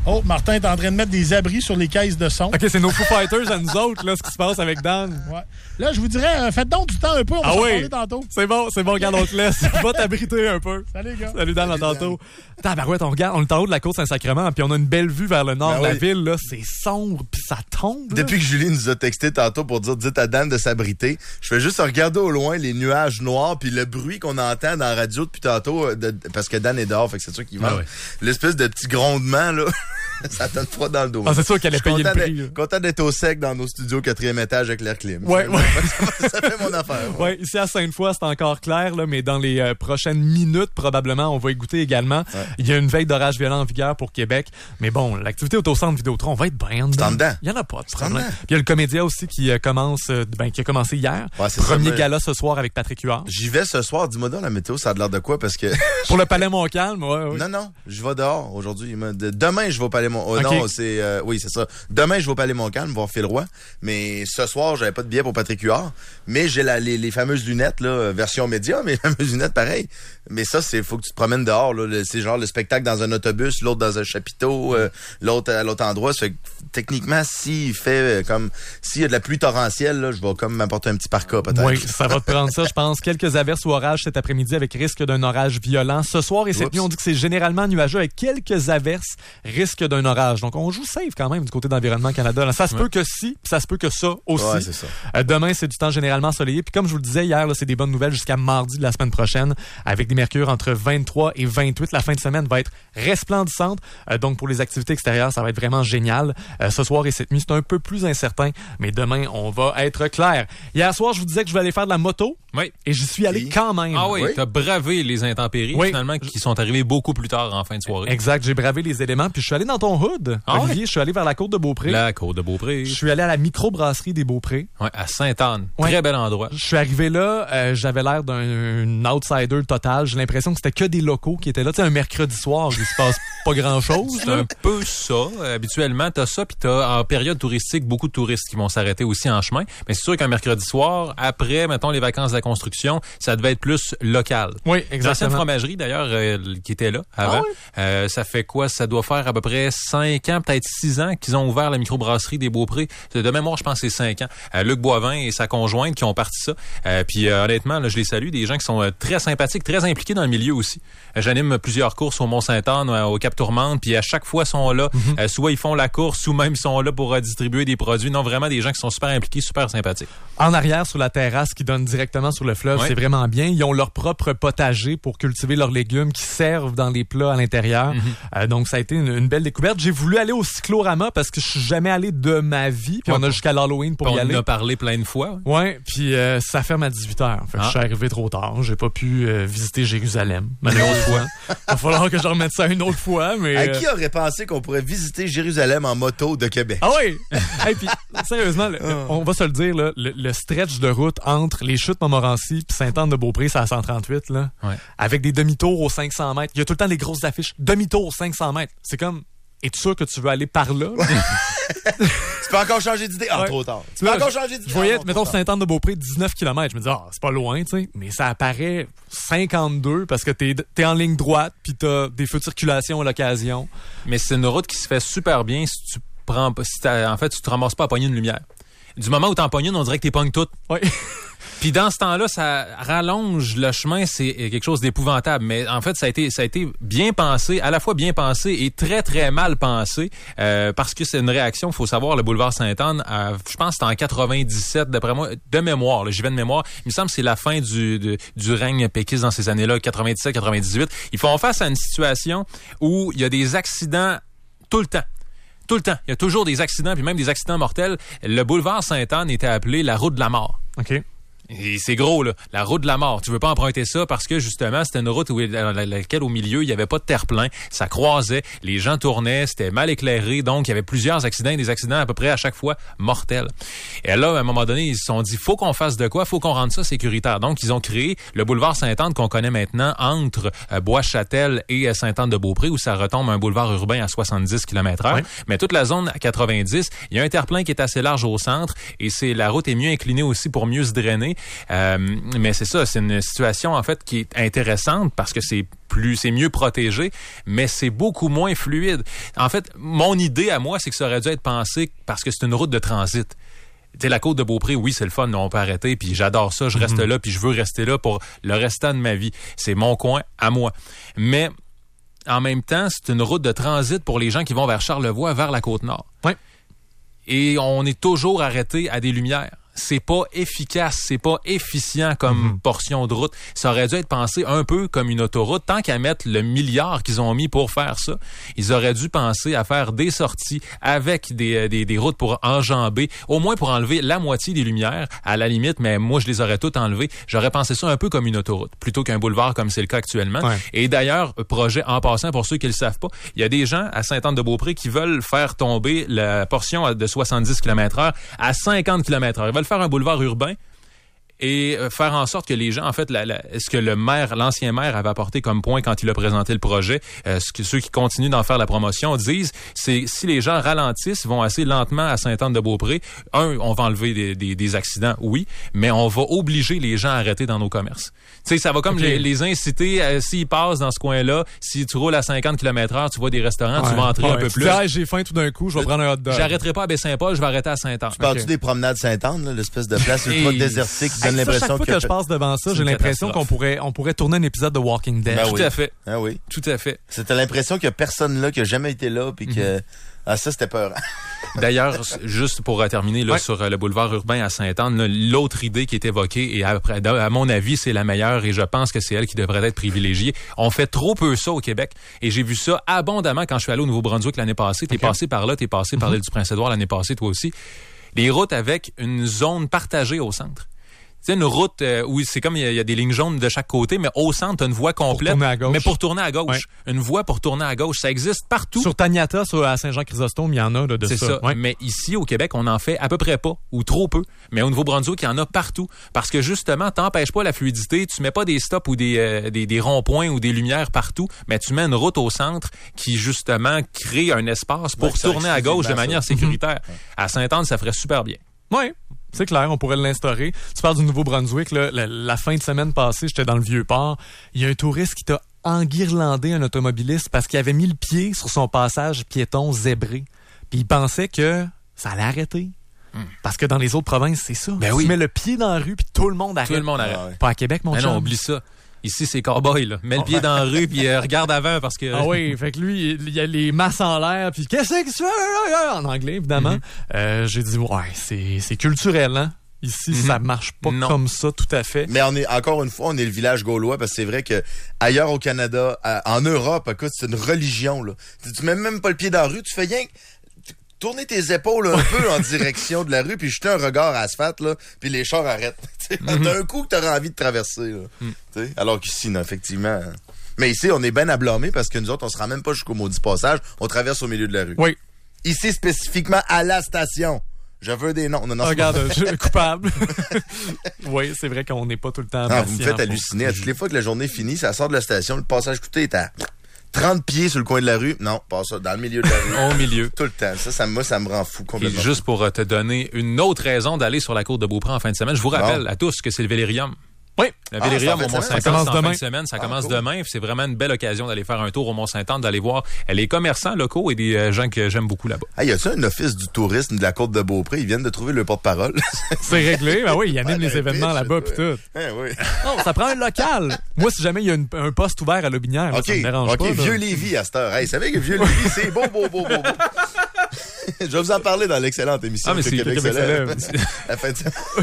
Oh, Martin est en train de mettre des abris sur les caisses de son. OK, c'est nos Foo Fighters à nous autres, là, ce qui se passe avec Dan. Ouais. Là, je vous dirais, faites donc du temps un peu, on va s'en parler tantôt. C'est bon, regarde, on te laisse. Va t'abriter un peu. Salut, gars. Salut, Dan, à tantôt. Tabarouette, on regarde, on est en haut de la côte Saint-Sacrement, puis on a une belle vue vers le nord de la ville, là. C'est sombre, puis ça tombe. Là. Depuis que Julie nous a texté tantôt pour dire, dites à Dan de s'abriter, je fais juste regarder au loin les nuages noirs, puis le bruit qu'on entend dans la radio depuis tantôt, parce que Dan est dehors, fait que c'est sûr qu'il va. L'espèce de petit grondement, là. Ça donne froid dans le dos. Ah, c'est sûr qu'elle a payé le prix. Content d'être au sec dans nos studios 4e étage avec l'air clim. Ouais. Ça fait mon affaire. Ouais, ici à Sainte-Foy, c'est encore clair, là, mais dans les prochaines minutes, probablement, on va y goûter également. Ouais. Il y a une veille d'orage violent en vigueur pour Québec. Mais bon, l'activité Autocentre Vidéotron, on va être bien dedans. Il y en a pas de problème. Puis il y a le Comédia aussi qui commence, qui a commencé hier. Ouais, premier gala ce soir avec Patrick Huard. J'y vais ce soir. Dis-moi donc, la météo, ça a l'air de quoi? Parce que... Pour le Palais Montcalm, ouais. Non, je vais dehors aujourd'hui. Demain, je vais au Palais Montcalm. Okay. Non, c'est... oui, c'est ça. Demain, je vais au Palais Montcalm voir Phil Roy. Mais ce soir, j'avais pas de billet pour Patrick Huard. Mais j'ai les fameuses lunettes, là, version média, mais les fameuses lunettes, pareil. Mais ça, faut que tu te promènes dehors, là. C'est genre le spectacle dans un autobus, l'autre dans un chapiteau, l'autre à l'autre endroit. Ça fait que, techniquement, s'il fait s'il y a de la pluie torrentielle, là, je vais comme m'apporter un petit parka, peut-être. Oui, ça va te prendre ça, je pense. Quelques averses ou orages cet après-midi avec risque d'un orage violent. Ce soir et cette nuit, on dit que c'est généralement nuageux avec quelques averses, risque d'un orage. Donc, on joue safe quand même du côté d'Environnement Canada. Là, ça se peut que si, puis ça se peut que ça aussi. Ouais, c'est ça. Demain, c'est du temps généralement ensoleillé. Puis comme je vous le disais hier, là, c'est des bonnes nouvelles jusqu'à mardi de la semaine prochaine avec des mercures entre 23 et 28. La fin de semaine va être resplendissante. Donc, pour les activités extérieures, ça va être vraiment génial. Ce soir et cette nuit, c'est un peu plus incertain. Mais demain, on va être clair. Hier soir, je vous disais que je vais aller faire de la moto. Oui. Et j'y suis allé quand même. Ah oui, t'as bravé les intempéries, finalement, qui sont arrivées beaucoup plus tard en fin de soirée. Exact, j'ai bravé les éléments. Puis je suis allé dans ton hood, Olivier. Je suis allé vers la Côte de Beaupré. La Côte de Beaupré. Je suis allé à la microbrasserie des Beaupré. Oui, à Sainte-Anne. Très bel endroit. Je suis arrivé là, j'avais l'air d'un outsider total. J'ai l'impression que c'était que des locaux qui étaient là. Tu sais, un mercredi soir, il se passe pas grand-chose. C'est un peu ça. Habituellement, t'as ça, puis t'as en période touristique beaucoup de touristes qui vont s'arrêter aussi en chemin. Mais c'est sûr qu'un mercredi soir, après, mettons, les vacances de la construction, ça devait être plus local. Oui, exactement. L'ancienne fromagerie, d'ailleurs, qui était là avant. Ça fait quoi? Ça doit faire à peu près 5 ans, peut-être 6 ans qu'ils ont ouvert la microbrasserie des Beaupré. De mémoire, je pense que c'est 5 ans. Luc Boivin et sa conjointe qui ont parti ça. Puis honnêtement, là, je les salue, des gens qui sont très sympathiques, très impliqués dans le milieu aussi. J'anime plusieurs courses au Mont-Sainte-Anne, au Cap-Tourmente, puis à chaque fois, ils sont là. Soit ils font la course, ou même ils sont là pour distribuer des produits. Non, vraiment des gens qui sont super impliqués, super sympathiques. En arrière, sur la terrasse qui donne directement sur le fleuve, c'est vraiment bien. Ils ont leur propre potager pour cultiver leurs légumes qui servent dans les plats à l'intérieur. Donc, ça a été une belle découverte. J'ai voulu aller au Cyclorama parce que je suis jamais allé de ma vie. Puis on a jusqu'à l'Halloween pour y aller. On en a parlé plein de fois. Ouais, puis ça ferme à 18h. Fait que je suis arrivé trop tard. J'ai pas pu visiter Jérusalem. Malheureusement. Il va falloir que je remette ça une autre fois. Mais à qui aurait pensé qu'on pourrait visiter Jérusalem en moto de Québec? Ah oui! Hey, puis sérieusement, on va se le dire, là, le stretch de route entre les chutes Montmorency puis Sainte-Anne-de-Beaupré, c'est à 138, là, avec des demi-tours aux 500 mètres. Il y a tout le temps des grosses affiches. Demi-tour aux 500 mètres. C'est comme... Es-tu sûr que tu veux aller par là? Tu peux encore changer d'idée. Ah, trop tard. Tu peux encore changer d'idée. Je voyais, mettons, Sainte-Anne-de-Beaupré, 19 km. Je me dis, c'est pas loin, tu sais. Mais ça apparaît 52 parce que t'es en ligne droite puis t'as des feux de circulation à l'occasion. Mais c'est une route qui se fait super bien si tu prends, en fait, tu te ramasses pas à pogner une lumière. Du moment où t'en pognes une, on dirait que t'es pognes toutes. Oui. Puis dans ce temps-là, ça rallonge le chemin, c'est quelque chose d'épouvantable. Mais en fait, ça a été bien pensé, à la fois bien pensé et très, très mal pensé, parce que c'est une réaction, il faut savoir, le boulevard Sainte-Anne, je pense que c'était en 97, d'après moi, de mémoire, là, j'y vais de mémoire. Il me semble que c'est la fin du règne péquiste dans ces années-là, 97, 98. Ils font face à une situation où il y a des accidents tout le temps. Tout le temps. Il y a toujours des accidents, puis même des accidents mortels. Le boulevard Sainte-Anne était appelé la route de la mort. OK. Et c'est gros, là. La route de la mort. Tu veux pas emprunter ça parce que, justement, c'était une route dans laquelle, au milieu, il y avait pas de terre-plein. Ça croisait. Les gens tournaient. C'était mal éclairé. Donc, il y avait plusieurs accidents, des accidents à peu près à chaque fois mortels. Et là, à un moment donné, ils se sont dit, faut qu'on fasse de quoi? Faut qu'on rende ça sécuritaire. Donc, ils ont créé le boulevard Sainte-Anne qu'on connaît maintenant entre Bois-Châtel et Sainte-Anne-de-Beaupré, où ça retombe un boulevard urbain à 70 km/h. Oui. Mais toute la zone à 90, il y a un terre-plein qui est assez large au centre et la route est mieux inclinée aussi pour mieux se drainer. Mais c'est ça, c'est une situation en fait qui est intéressante parce que c'est c'est mieux protégé, mais c'est beaucoup moins fluide. En fait, mon idée à moi, c'est que ça aurait dû être pensé parce que c'est une route de transit. Tu sais, la côte de Beaupré, oui, c'est le fun, on peut arrêter, puis j'adore ça, je reste là, puis je veux rester là pour le restant de ma vie. C'est mon coin à moi. Mais en même temps, c'est une route de transit pour les gens qui vont vers Charlevoix, vers la Côte-Nord. Oui. Et on est toujours arrêté à des lumières. C'est pas efficace, c'est pas efficient comme portion de route. Ça aurait dû être pensé un peu comme une autoroute. Tant qu'à mettre le milliard qu'ils ont mis pour faire ça, ils auraient dû penser à faire des sorties avec des routes pour enjamber, au moins pour enlever la moitié des lumières, à la limite, mais moi, je les aurais toutes enlevées. J'aurais pensé ça un peu comme une autoroute, plutôt qu'un boulevard comme c'est le cas actuellement. Ouais. Et d'ailleurs, projet en passant, pour ceux qui le savent pas, il y a des gens à Sainte-Anne-de-Beaupré qui veulent faire tomber la portion de 70 km/h à 50 km/h. Ils veulent faire un boulevard urbain et faire en sorte que les gens, en fait, ce que l'ancien maire avait apporté comme point quand il a présenté le projet, ceux qui continuent d'en faire la promotion disent, c'est si les gens ralentissent, vont assez lentement à Sainte-Anne-de-Beaupré, on va enlever des accidents, oui, mais on va obliger les gens à arrêter dans nos commerces. Tu sais, ça va comme les inciter, s'ils passent dans ce coin-là, si tu roules à 50 km/h, tu vois des restaurants, tu vas entrer un peu plus. J'ai faim tout d'un coup, je vais prendre un hot dog. J'arrêterai pas à Baie-Saint-Paul, je vais arrêter à Sainte-Anne. Tu parles-tu des promenades Sainte-Anne, là, l'espèce de place ultra désertique? Chaque fois que je passe devant ça, j'ai l'impression qu'on pourrait tourner un épisode de Walking Dead. Tout à fait. Ah oui. Tout à fait. C'était l'impression qu'il y a personne là qui a jamais été là puis que ça c'était peur. D'ailleurs, juste pour terminer là sur le boulevard urbain à Sainte-Anne, l'autre idée qui est évoquée et après, à mon avis, c'est la meilleure et je pense que c'est elle qui devrait être privilégiée. On fait trop peu ça au Québec et j'ai vu ça abondamment quand je suis allé au Nouveau-Brunswick l'année passée. T'es passé par là, t'es passé par l'île du Prince-Édouard l'année passée toi aussi. Les routes avec une zone partagée au centre. C'est une route où c'est comme il y a des lignes jaunes de chaque côté, mais au centre, tu as une voie complète. Mais pour tourner à gauche. Ouais. Une voie pour tourner à gauche. Ça existe partout. Sur Taniata, à Saint-Jean-Chrysostome, il y en a de ça. C'est ça. Ouais. Mais ici, au Québec, on en fait à peu près pas, ou trop peu. Mais au Nouveau-Brunswick, il y en a partout. Parce que justement, t'empêches pas la fluidité. Tu mets pas des stops ou des ronds-points ou des lumières partout, mais tu mets une route au centre qui, justement, crée un espace pour tourner à gauche de manière sécuritaire. À Sainte-Anne, ça ferait super bien. Oui. C'est clair, on pourrait l'instaurer. Tu parles du Nouveau-Brunswick, là, la fin de semaine passée, j'étais dans le Vieux-Port. Il y a un touriste qui t'a enguirlandé un automobiliste parce qu'il avait mis le pied sur son passage piéton zébré. Puis il pensait que ça allait arrêter. Parce que dans les autres provinces, c'est ça. Tu mets le pied dans la rue puis tout le monde arrête. Tout le monde arrête. Pas à Québec, mon chum. Non, oublie ça. Ici, c'est cowboy, là. Mets le pied dans la rue, puis regarde avant, parce que... Ah oui, fait que lui, il y a les masses en l'air, puis qu'est-ce que tu fais? En anglais, évidemment. J'ai dit, c'est culturel, hein? Ici, ça marche pas comme ça, tout à fait. Mais encore une fois, on est le village gaulois, parce que c'est vrai que ailleurs au Canada, en Europe, écoute, c'est une religion, là. Tu mets même pas le pied dans la rue, tu fais rien tourner tes épaules un peu en direction de la rue, puis jeter un regard à l'asphalte, là, puis les chars arrêtent. T'as un coup que t'auras envie de traverser, là. Alors qu'ici, non, effectivement... Mais ici, on est bien à blâmer parce que nous autres, on se rend même pas jusqu'au maudit passage, on traverse au milieu de la rue. Oui. Ici, spécifiquement à la station. Je veux des noms. Non, regarde, je suis coupable. Oui, c'est vrai qu'on n'est pas tout le temps... vous me faites halluciner. À toutes les fois que la journée finit, ça sort de la station, le passage coûté est à... 30 pieds sur le coin de la rue. Non, pas ça, dans le milieu de la rue. Au milieu. Tout le temps. Ça me rend fou complètement. Et juste pour te donner une autre raison d'aller sur la côte de Beaupré en fin de semaine, je vous rappelle à tous que c'est le Vélirium. Oui. Le Vélirium au Mont-Saint-Anne, ça commence demain. Fin de semaine, ça commence demain. C'est vraiment une belle occasion d'aller faire un tour au Mont-Saint-Anne, d'aller voir les commerçants locaux et des gens que j'aime beaucoup là-bas. Y a-tu un office du tourisme de la côte de Beaupré? Ils viennent de trouver le porte-parole. C'est réglé. Ben oui, il anime les événements là-bas pis tout. Oui. Non, ça prend un local. Moi, si jamais il y a un poste ouvert à Lobinière, ça me dérange pas. OK, Vieux-Lévis à cette heure. Hey, vous savez que Vieux-Lévis, c'est beau. Je vais vous en parler dans l'excellente émission. Ah, mais c'est Québec célèbre. La fin de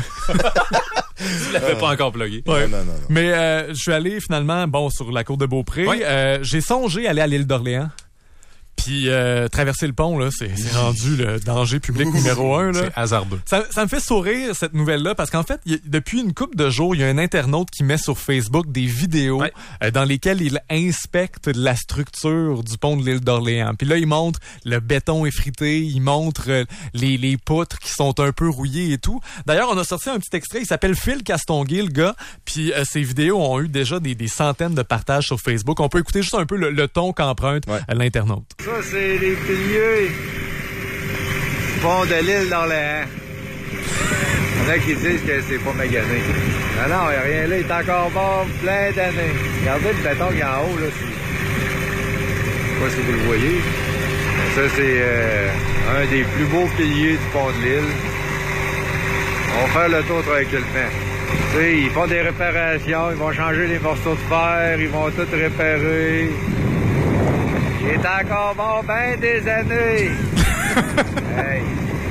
Tu l'avais pas encore plugué. Ouais. Non. Mais je suis allé finalement, sur la côte de Beaupré. Ouais. J'ai songé aller à l'île d'Orléans. Puis traverser le pont, là, c'est rendu le danger public numéro 1. Là. C'est hasardeux. Ça me fait sourire, cette nouvelle-là, parce qu'en fait, depuis une couple de jours, il y a un internaute qui met sur Facebook des vidéos dans lesquelles il inspecte la structure du pont de l'île d'Orléans. Puis là, il montre le béton effrité, il montre les poutres qui sont un peu rouillées et tout. D'ailleurs, on a sorti un petit extrait, il s'appelle Phil Castonguay, le gars, puis ces vidéos ont eu déjà des centaines de partages sur Facebook. On peut écouter juste un peu le ton qu'emprunte l'internaute. Ça, c'est les piliers du pont de l'île d'Orléans. Il y en a qui disent que c'est pas magané. Non, il n'y a rien là. Il est encore mort plein d'années. Regardez le béton qui est en haut, là. Je sais pas si vous le voyez. Ça, c'est un des plus beaux piliers du pont de l'île. On va faire le tour tranquillement. Tu sais, ils font des réparations, ils vont changer les morceaux de fer, ils vont tout réparer. Il est encore mort bien des années. Hey.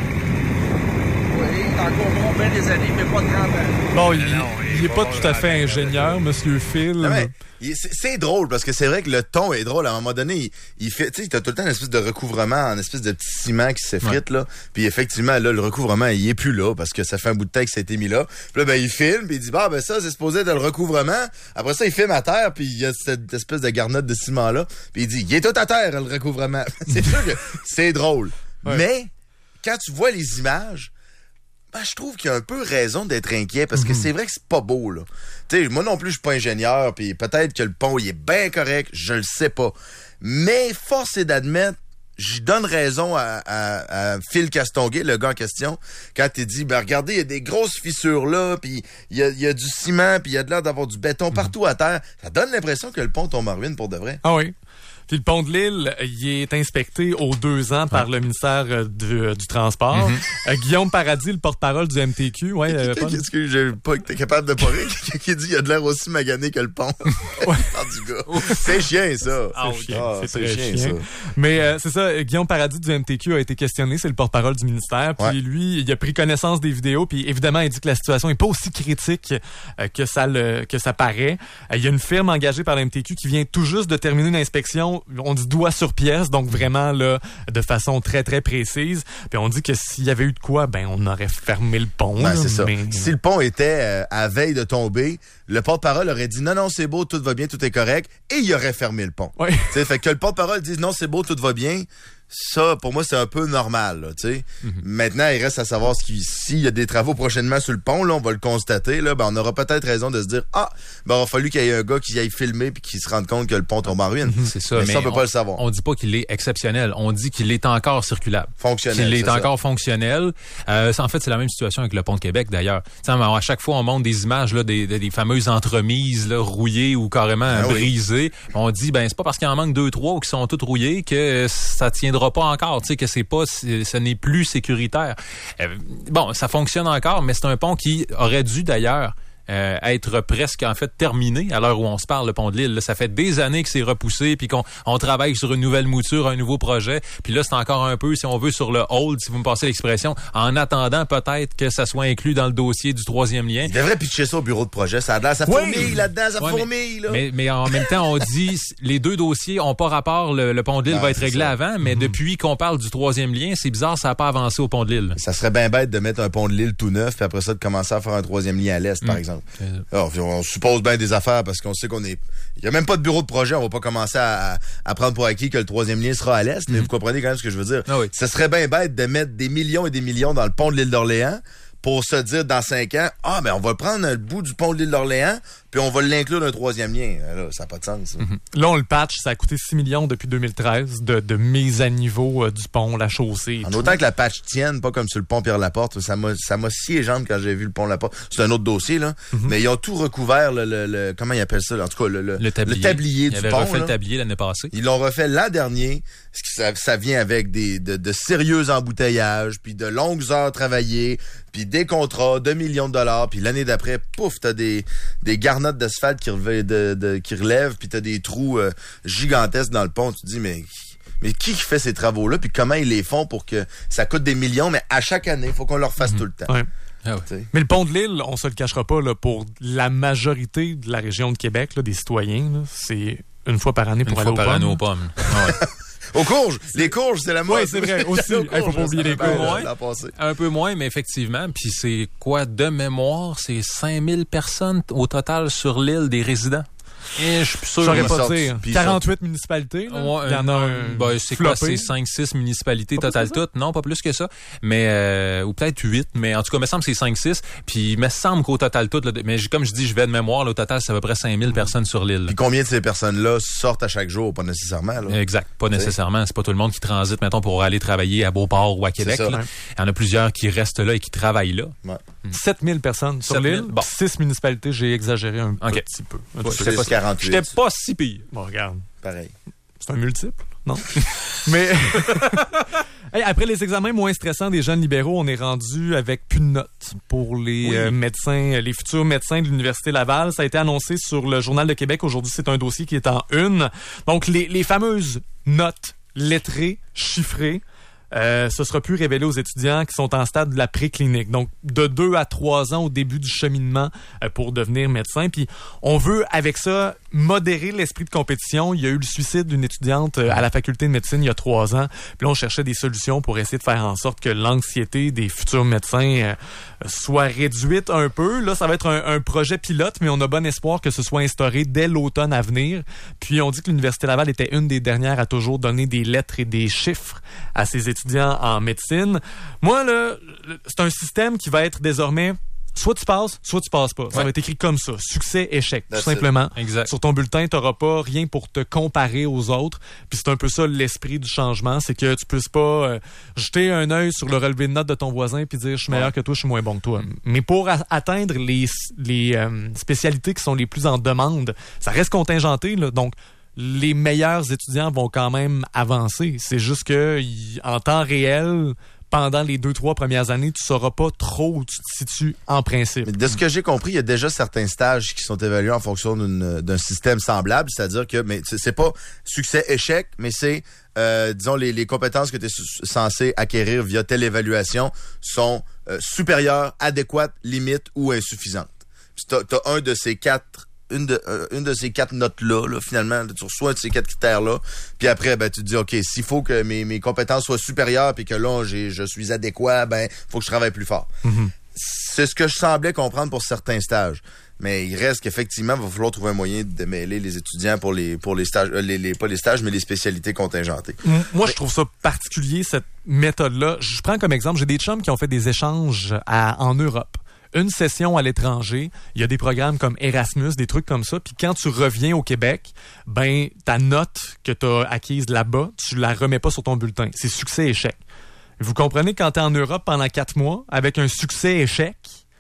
Oui, il est encore mort bien des années, mais pas de 30 ans. Bon, il n'est pas tout à fait ingénieur, Monsieur Phil. Non, mais c'est drôle parce que c'est vrai que le ton est drôle. À un moment donné, il fait, tu sais, t'as tout le temps une espèce de recouvrement, une espèce de petit ciment qui s'effrite, là. Puis effectivement, là, le recouvrement, il est plus là parce que ça fait un bout de temps que ça a été mis là. Puis là, ben, il filme, puis il dit, bah, ben, ça, c'est supposé être le recouvrement. Après ça, il filme à terre, puis il y a cette espèce de garnotte de ciment-là. Puis il dit, il est tout à terre, le recouvrement. C'est sûr que c'est drôle. Ouais. Mais, quand tu vois les images, ben, je trouve qu'il y a un peu raison d'être inquiet parce que c'est vrai que c'est pas beau, là. Tu sais, moi non plus, je suis pas ingénieur, puis peut-être que le pont, il est bien correct, je le sais pas. Mais force est d'admettre, j'y donne raison à Phil Castonguay, le gars en question, quand il dit, ben regardez, il y a des grosses fissures là, puis il y a du ciment, puis il y a de l'air d'avoir du béton partout à terre. Ça donne l'impression que le pont tombe en ruine pour de vrai. Ah oui. Puis le pont de l'île, il est inspecté aux 2 ans par le ministère du Transport. Guillaume Paradis, le porte-parole du MTQ. Ouais, qu'est-ce que j'ai pas été capable de pas rire? Qui dit il a de l'air aussi magané que le pont. Ouais. Du gars. C'est chiant, ça. C'est très chien, ça. Mais c'est ça, Guillaume Paradis du MTQ a été questionné, c'est le porte-parole du ministère. Puis lui, il a pris connaissance des vidéos, puis évidemment, il dit que la situation est pas aussi critique que ça paraît. Il y a une firme engagée par le MTQ qui vient tout juste de terminer une inspection. On dit doigt sur pièce, donc vraiment là, de façon très, très précise. Puis on dit que s'il y avait eu de quoi, ben on aurait fermé le pont. Ben, c'est ça. Si le pont était à veille de tomber, le porte-parole aurait dit non, c'est beau, tout va bien, tout est correct, et il aurait fermé le pont. Ouais. T'sais, fait que le porte-parole dise non, c'est beau, tout va bien. Ça, pour moi, c'est un peu normal, tu sais. Maintenant, il reste à savoir s'il y a des travaux prochainement sur le pont, là, on va le constater, là, ben, on aura peut-être raison de se dire, il a fallu qu'il y ait un gars qui aille filmer puis qui se rende compte que le pont tombe en ruine. C'est ça. Mais ça, on peut pas le savoir. On dit pas qu'il est exceptionnel. On dit qu'il est encore circulable. Fonctionnel. Qu'il est encore fonctionnel. En fait, c'est la même situation avec le pont de Québec, d'ailleurs. T'sais, à chaque fois, on montre des images, là, des fameuses entremises, là, rouillées ou carrément brisées. On dit, ben, c'est pas parce qu'il en manque 2-3 ou qu'ils sont toutes rouillées que ça tiendra pas encore, tu sais, que ce n'est plus sécuritaire. Bon, ça fonctionne encore, mais c'est un pont qui aurait dû d'ailleurs être presque en fait terminé à l'heure où on se parle, le pont de l'île. Là, ça fait des années que c'est repoussé, puis qu'on travaille sur une nouvelle mouture, un nouveau projet. Puis là, c'est encore un peu, si on veut, sur le hold, si vous me passez l'expression, en attendant peut-être que ça soit inclus dans le dossier du 3e lien. Il devrait pitcher ça au bureau de projet. Ça a l'air, ça fourmille là-dedans, ça fourmille. Là. Mais en même temps, on dit les deux dossiers ont pas rapport. Le pont de l'île va être réglé avant, mais depuis qu'on parle du 3e lien, c'est bizarre, ça n'a pas avancé au pont de l'île. Ça serait bien bête de mettre un pont de l'île tout neuf, puis après ça, de commencer à faire un 3e lien à l'est, par exemple. Alors, on suppose bien des affaires parce qu'on sait il y a même pas de bureau de projet. On va pas commencer à prendre pour acquis que le 3e lien sera à l'est, mais vous comprenez quand même ce que je veux dire. Ah oui. Ça serait bien bête de mettre des millions et des millions dans le pont de l'île d'Orléans pour se dire dans 5 ans, ben on va prendre le bout du pont de l'île d'Orléans puis on va l'inclure d'un 3e lien. Là, ça n'a pas de sens. Là, on le patch, ça a coûté 6 millions depuis 2013 de mise à niveau du pont, la chaussée. En autant que la patch tienne, pas comme sur le pont Pierre-Laporte, ça m'a scié les jambes quand j'ai vu le pont Laporte. C'est un autre dossier, là. Mais ils ont tout recouvert, le comment ils appellent ça, là? En tout cas, le tablier du pont. Ils avaient refait le tablier l'année passée. Ils l'ont refait l'an dernier. Ça vient avec de sérieux embouteillages, puis de longues heures travaillées, puis des contrats, 2 millions de dollars, puis l'année d'après, pouf, t'as des garnottes d'asphalte qui relèvent, puis t'as des trous gigantesques dans le pont. Tu te dis, mais qui fait ces travaux-là, puis comment ils les font pour que ça coûte des millions, mais à chaque année, il faut qu'on leur fasse tout le temps. Ouais. Mais le pont de l'île, on se le cachera pas, là, pour la majorité de la région de Québec, là, des citoyens, là, c'est une fois par année pour aller aux pommes. Une fois par année aux pommes. Aux courges! Les courges, c'est la mode. Oui, c'est vrai, aussi. Il faut pas oublier les courges. Un peu moins, mais effectivement. Puis c'est quoi, de mémoire, c'est 5000 personnes au total sur l'île des résidents. Et je suis plus sûr. J'aurais pas sorti, dire. puis 48 municipalités. Là. Ouais, il y en a un. Ben, c'est quoi, c'est 5-6 municipalités Pas totales plus que ça? toutes? Non, pas plus que ça. Mais, ou peut-être 8, mais en tout cas, il me semble que c'est 5-6. Puis, il me semble qu'au total tout, là, mais comme je dis, je vais de mémoire, là, au total, c'est à peu près 5000 personnes sur l'île. Puis combien de ces personnes-là sortent à chaque jour? Pas nécessairement, là. Exact. Pas nécessairement. C'est pas tout le monde qui transite, mettons, pour aller travailler à Beauport ou à Québec. ça. Là. Il y en a plusieurs qui restent là et qui travaillent là. Ouais. 7000 personnes sur 7000, l'île. bon. 6 municipalités, j'ai exagéré un Ok. petit peu. Ouais, J'étais pas, 48. j'étais pas si pire. Bon, regarde. Pareil. C'est un multiple, non? Mais hey, après les examens moins stressants des jeunes libéraux, on est rendu avec plus de notes pour les médecins, les futurs médecins de l'Université Laval. Ça a été annoncé sur le Journal de Québec. Aujourd'hui, c'est un dossier qui est en une. Donc, les fameuses notes lettrées, chiffrées, ce sera plus révélé aux étudiants qui sont en stade de la préclinique. Donc, de 2 à 3 ans au début du cheminement pour devenir médecin. Puis, on veut, avec ça, modérer l'esprit de compétition. Il y a eu le suicide d'une étudiante à la faculté de médecine il y a 3 ans. Puis là, on cherchait des solutions pour essayer de faire en sorte que l'anxiété des futurs médecins soit réduite un peu. Là, ça va être un projet pilote, mais on a bon espoir que ce soit instauré dès l'automne à venir. Puis, on dit que l'Université Laval était une des dernières à toujours donner des lettres et des chiffres à ses étudiants en médecine. Moi, là, c'est un système qui va être désormais soit tu passes pas. Ça va être écrit comme ça. Succès, échec, tout simplement. Exact. Sur ton bulletin, t'auras pas rien pour te comparer aux autres. Puis c'est un peu ça l'esprit du changement, c'est que tu puisses pas jeter un œil sur le relevé de notes de ton voisin puis dire je suis meilleur que toi, je suis moins bon que toi. Mais pour atteindre les spécialités qui sont les plus en demande, ça reste contingenté, là. Donc les meilleurs étudiants vont quand même avancer. C'est juste que en temps réel, pendant les 2-3 premières années, tu sauras pas trop où tu te situes en principe. Mais de ce que j'ai compris, il y a déjà certains stages qui sont évalués en fonction d'un système semblable, c'est-à-dire que mais c'est pas succès-échec, mais c'est disons les compétences que tu es censé acquérir via telle évaluation sont supérieures, adéquates, limites ou insuffisantes. Puis t'as un de ces quatre une de ces 4 notes-là, là, finalement, tu reçois un de ces 4 critères-là, puis après, ben, tu te dis, OK, s'il faut que mes compétences soient supérieures, puis que là, je suis adéquat, ben, faut que je travaille plus fort. Mm-hmm. C'est ce que je semblais comprendre pour certains stages. Mais il reste qu'effectivement, il va falloir trouver un moyen de mêler les étudiants pour les stages, pas les stages, mais les spécialités contingentées. Moi, je trouve ça particulier, cette méthode-là. Je prends comme exemple, j'ai des chums qui ont fait des échanges en Europe. Une session à l'étranger, il y a des programmes comme Erasmus, des trucs comme ça, puis quand tu reviens au Québec, ben ta note que tu as acquise là-bas, tu la remets pas sur ton bulletin. C'est succès-échec. Vous comprenez, quand tu es en Europe pendant 4 mois, avec un succès-échec,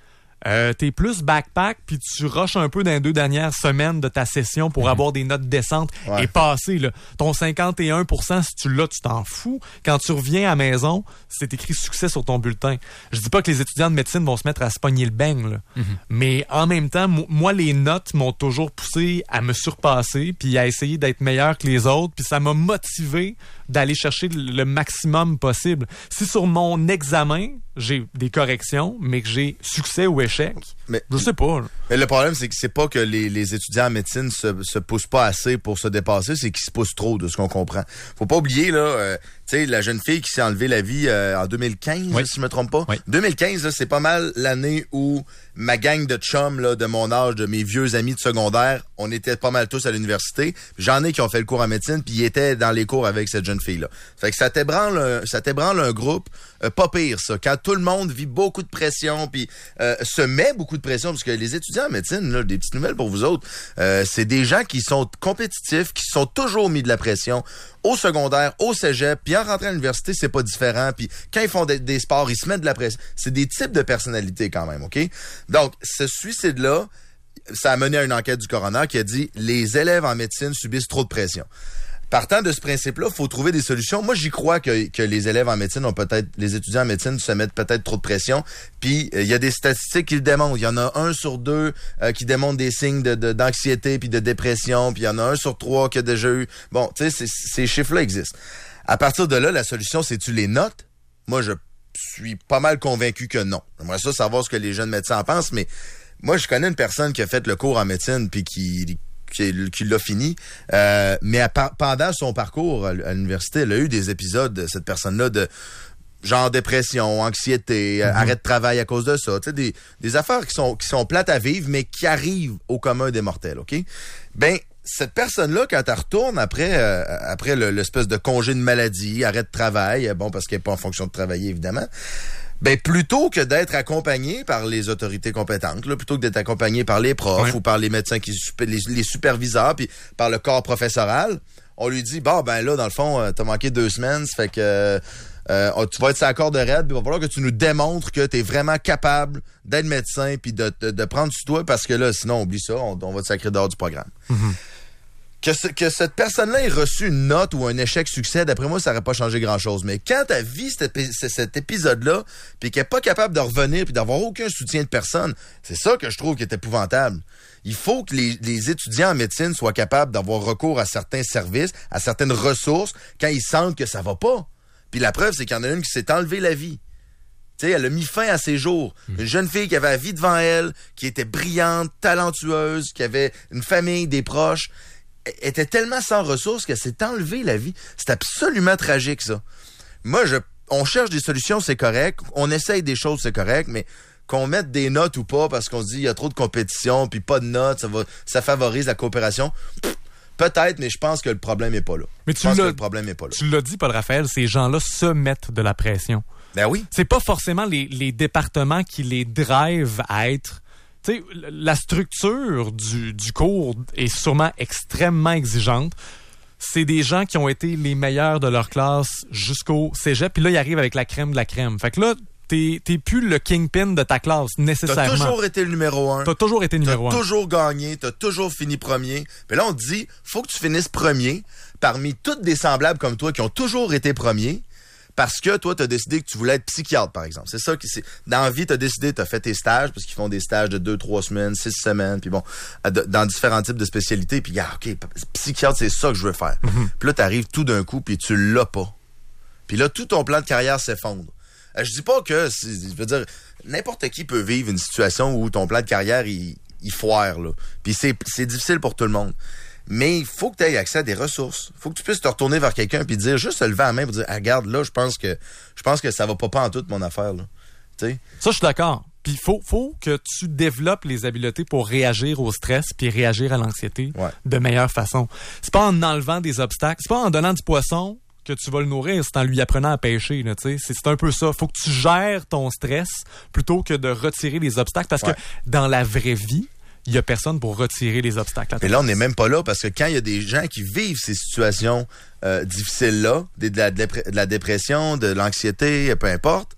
t'es plus backpack, puis tu rushes un peu dans les 2 dernières semaines de ta session pour avoir des notes décentes et passer. Là. Ton 51%, si tu l'as, tu t'en fous. Quand tu reviens à la maison, c'est écrit succès sur ton bulletin. Je dis pas que les étudiants de médecine vont se mettre à se pogner le beigne, là. Mais en même temps, moi, les notes m'ont toujours poussé à me surpasser, puis à essayer d'être meilleur que les autres, puis ça m'a motivé d'aller chercher le maximum possible. Si sur mon examen, j'ai des corrections, mais que j'ai succès ou échec, je sais pas. Mais le problème, c'est que c'est pas que les étudiants en médecine se poussent pas assez pour se dépasser, c'est qu'ils se poussent trop, de ce qu'on comprend. Faut pas oublier, là, tu sais, la jeune fille qui s'est enlevée la vie en 2015, si je me trompe pas. 2015, là, c'est pas mal l'année où ma gang de chums, là, de mon âge, de mes vieux amis de secondaire, on était pas mal tous à l'université. J'en ai qui ont fait le cours en médecine, puis ils étaient dans les cours avec cette jeune fille-là. Fait que ça t'ébranle un groupe, pas pire, ça. Quand tout le monde vit beaucoup de pression, puis se met beaucoup de pression, parce que les étudiants en médecine, là, des petites nouvelles pour vous autres, c'est des gens qui sont compétitifs, qui sont toujours mis de la pression au secondaire, au cégep, puis en rentrant à l'université, c'est pas différent. Puis quand ils font des sports, ils se mettent de la pression. C'est des types de personnalités quand même, OK? Donc, ce suicide-là, ça a mené à une enquête du coroner qui a dit « Les élèves en médecine subissent trop de pression ». Partant de ce principe-là, il faut trouver des solutions. Moi, j'y crois que les élèves en médecine les étudiants en médecine se mettent peut-être trop de pression. Puis, il y a des statistiques qui le démontrent. Il y en a 1 sur 2 qui démontrent des signes d'anxiété puis de dépression. Puis, il y en a 1 sur 3 qui a déjà eu... Bon, tu sais, ces chiffres-là existent. À partir de là, la solution, c'est-tu les notes? Moi, je suis pas mal convaincu que non. J'aimerais ça savoir ce que les jeunes médecins en pensent, mais moi, je connais une personne qui a fait le cours en médecine puis qui l'a fini. Mais pendant son parcours à l'université, elle a eu des épisodes, cette personne-là, genre dépression, anxiété, arrêt de travail à cause de ça. Tu sais, des affaires qui sont plates à vivre, mais qui arrivent au commun des mortels, OK? Ben, cette personne-là, quand elle retourne après l'espèce de congé de maladie, arrêt de travail, bon, parce qu'elle n'est pas en fonction de travailler, évidemment, ben, plutôt que d'être accompagné par les autorités compétentes, là, plutôt que d'être accompagné par les profs ou par les médecins, les superviseurs, puis par le corps professoral, on lui dit, bon, ben là, dans le fond, t'as manqué 2 semaines, ça fait que tu vas être sur la corde raide, puis il va falloir que tu nous démontres que t'es vraiment capable d'être médecin puis de prendre sur toi, parce que là, sinon, oublie ça, on va te sacrer dehors du programme. Mm-hmm. Que cette personne-là ait reçu une note ou un échec-succès, d'après moi, ça n'aurait pas changé grand-chose. Mais quand elle vit cet épisode-là, puis qu'elle n'est pas capable de revenir puis d'avoir aucun soutien de personne, c'est ça que je trouve qui est épouvantable. Il faut que les étudiants en médecine soient capables d'avoir recours à certains services, à certaines ressources, quand ils sentent que ça va pas. Puis la preuve, c'est qu'il y en a une qui s'est enlevée la vie. Tu sais, elle a mis fin à ses jours. Une jeune fille qui avait la vie devant elle, qui était brillante, talentueuse, qui avait une famille, des proches, était tellement sans ressources qu'elle s'est enlevée la vie. C'est absolument tragique, ça. Moi, on cherche des solutions, c'est correct. On essaye des choses, c'est correct, mais qu'on mette des notes ou pas parce qu'on se dit il y a trop de compétition, puis pas de notes, ça favorise la coopération. Peut-être, mais je pense que le problème n'est pas là. Mais tu l'as dit, Paul Raphaël, ces gens-là se mettent de la pression. Ben oui. C'est pas forcément les départements qui les drivent à être... Tu sais, la structure du cours est sûrement extrêmement exigeante. C'est des gens qui ont été les meilleurs de leur classe jusqu'au cégep, puis là, ils arrivent avec la crème de la crème. Fait que là, t'es plus le kingpin de ta classe, nécessairement. T'as toujours été le numéro 1. T'as toujours été numéro 1. T'as toujours gagné, t'as toujours fini premier. Puis là, on te dit, faut que tu finisses premier parmi toutes des semblables comme toi qui ont toujours été premiers. Parce que toi, t'as décidé que tu voulais être psychiatre, par exemple. C'est ça qui dans la vie, t'as décidé, t'as fait tes stages, parce qu'ils font des stages de 2-3 semaines, 6 semaines, puis bon, dans différents types de spécialités, puis OK, psychiatre, c'est ça que je veux faire. Mm-hmm. Puis là, t'arrives tout d'un coup, puis tu l'as pas. Puis là, tout ton plan de carrière s'effondre. Je dis pas que, je veux dire, n'importe qui peut vivre une situation où ton plan de carrière, il foire, là. Puis c'est difficile pour tout le monde. Mais il faut que tu aies accès à des ressources. Il faut que tu puisses te retourner vers quelqu'un puis dire, juste se lever à la main pour dire, ah, regarde, là, je pense que ça va pas en toute mon affaire, là. T'sais? Ça, je suis d'accord. Puis il faut que tu développes les habiletés pour réagir au stress puis réagir à l'anxiété de meilleure façon. C'est pas en enlevant des obstacles, c'est pas en donnant du poisson que tu vas le nourrir, c'est en lui apprenant à pêcher, là, tu sais. C'est un peu ça. Faut que tu gères ton stress plutôt que de retirer les obstacles parce que dans la vraie vie, il n'y a personne pour retirer les obstacles. Mais là, on n'est même pas là parce que quand il y a des gens qui vivent ces situations difficiles-là, de la dépression, de l'anxiété, peu importe,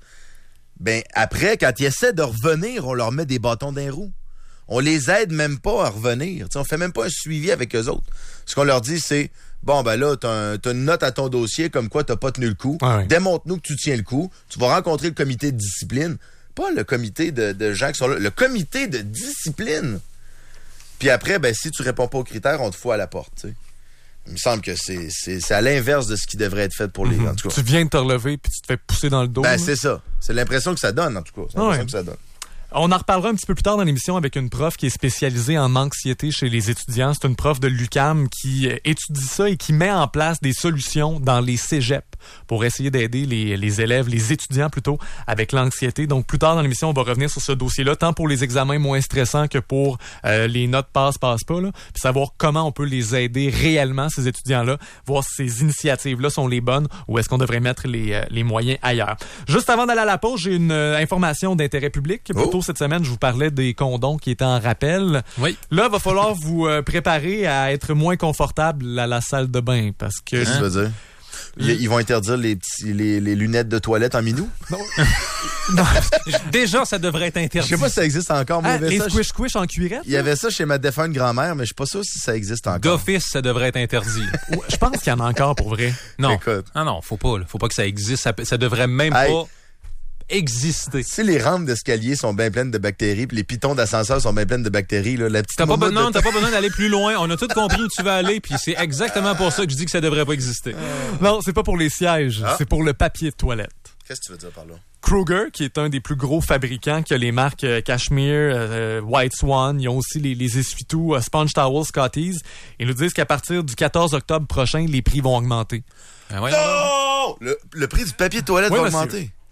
ben après, quand ils essaient de revenir, on leur met des bâtons dans les roues. On les aide même pas à revenir. T'sais, on fait même pas un suivi avec eux autres. Ce qu'on leur dit, c'est bon, ben là, t'as une note à ton dossier comme quoi t'as pas tenu le coup. Ah oui. Démontre-nous que tu tiens le coup. Tu vas rencontrer le comité de discipline. Pas le comité de gens qui sont là. Le comité de discipline. Puis après, ben si tu réponds pas aux critères, on te fout à la porte. T'sais. Il me semble que c'est à l'inverse de ce qui devrait être fait pour les... En tout cas. Tu viens de te relever puis tu te fais pousser dans le dos. Ben c'est ça. C'est l'impression que ça donne, en tout cas. C'est l'impression que ça donne. On en reparlera un petit peu plus tard dans l'émission avec une prof qui est spécialisée en anxiété chez les étudiants. C'est une prof de l'UQAM qui étudie ça et qui met en place des solutions dans les cégeps pour essayer d'aider les élèves, les étudiants plutôt, avec l'anxiété. Donc plus tard dans l'émission, on va revenir sur ce dossier-là, tant pour les examens moins stressants que pour les notes passe pas, là, puis savoir comment on peut les aider réellement, ces étudiants-là, voir si ces initiatives-là sont les bonnes ou est-ce qu'on devrait mettre les moyens ailleurs. Juste avant d'aller à la pause, j'ai une information d'intérêt public. Plutôt cette semaine, je vous parlais des condoms qui étaient en rappel. Oui. Là, il va falloir vous préparer à être moins confortable à la salle de bain parce que... Qu'est-ce que tu veux dire? Ils vont interdire les lunettes de toilette en minou? Non. Déjà, ça devrait être interdit. Je sais pas si ça existe encore. Mais les squish-squish en cuirette? Il y avait ça chez ma défunte grand-mère, mais je suis pas sûr si ça existe encore. D'office, ça devrait être interdit. Je pense qu'il y en a encore pour vrai. Non. Écoute. Non, faut pas que ça existe. Ça devrait même pas exister. Si les rampes d'escalier sont bien pleines de bactéries, puis les pitons d'ascenseur sont bien pleines de bactéries, là, la petite t'as pas besoin d'aller plus loin. On a tout compris où tu vas aller, puis c'est exactement pour ça que je dis que ça devrait pas exister. Non, c'est pas pour les sièges, c'est pour le papier de toilette. Qu'est-ce que tu veux dire par là? Kroger, qui est un des plus gros fabricants, qui a les marques Cashmere, White Swan, ils ont aussi les essuie-tout Sponge Towel Scotties. Ils nous disent qu'à partir du 14 octobre prochain, les prix vont augmenter. Ah ouais, non! Le prix du papier de toilette va augmenter.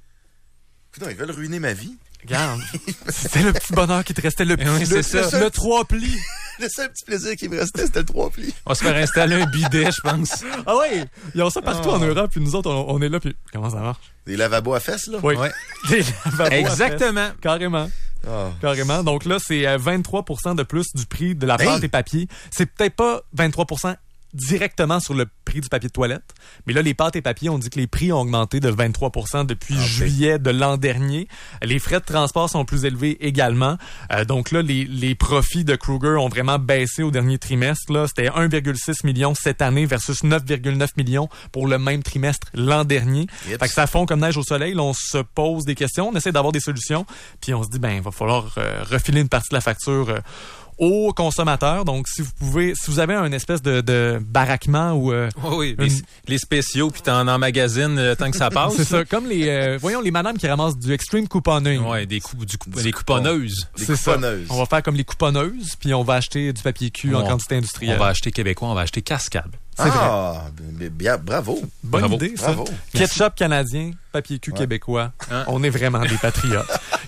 Putain, ils veulent ruiner ma vie. Regarde, c'était le petit bonheur qui te restait, le le 3 plis. Le seul petit plaisir qui me restait, c'était le 3 plis. On va se faire installer un bidet, je pense. Ah ouais, ils ont ça partout en Europe, puis nous autres, on est là, puis comment ça marche? Des lavabos à fesses, là? Oui. Ouais. Des lavabos Exactement. à fesses. Carrément. Oh. Carrément. Donc là, c'est 23% de plus du prix de la pâte et papier. C'est peut-être pas 23% directement sur le prix du papier de toilette. Mais là, les pâtes et papiers, on dit que les prix ont augmenté de 23% depuis juillet de l'an dernier. Les frais de transport sont plus élevés également. Donc là, les profits de Kruger ont vraiment baissé au dernier trimestre. Là, c'était 1,6 million cette année versus 9,9 millions pour le même trimestre l'an dernier. Fait que ça fond comme neige au soleil. Là, on se pose des questions, on essaie d'avoir des solutions. Puis on se dit, il va falloir refiler une partie de la facture aux consommateurs. Donc, si vous avez un espèce de baraquement ou... oui, les spéciaux, puis t'en emmagasines tant que ça passe. C'est ça, comme les madames qui ramassent du extreme couponing. Ouais, des couponneuses. C'est ça. On va faire comme les couponneuses, puis on va acheter du papier cul en quantité industrielle. On va acheter québécois, on va acheter Cascade. C'est vrai. Bien, bravo. Bonne idée, ça. Bravo. Ketchup canadien, papier cul québécois. On est vraiment des patriotes.